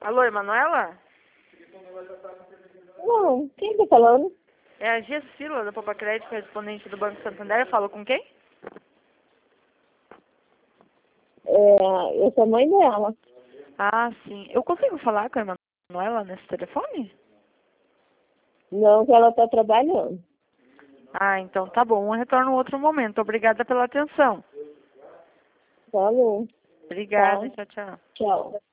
Alô, Emanuela? Não, quem tá falando? É a Gessila, da Popa Crédito, correspondente do Banco Santander. Eu falo com quem? Eu sou mãe dela. Ah, sim. Eu consigo falar com a Emanuela nesse telefone? Não, que ela tá trabalhando. Ah, então tá bom. Eu retorno em outro momento. Obrigada pela atenção. Tá bom. Obrigada. Tá. Tchau, tchau. Tchau.